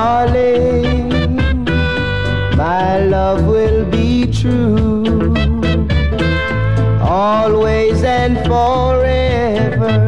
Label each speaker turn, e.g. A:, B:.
A: darling, my love will be true, always and forever.